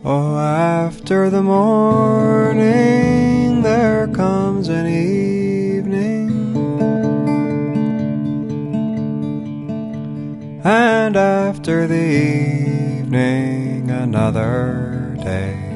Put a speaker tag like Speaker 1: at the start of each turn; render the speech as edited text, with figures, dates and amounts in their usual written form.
Speaker 1: Oh, after the morning there comes an evening, and after the evening another day.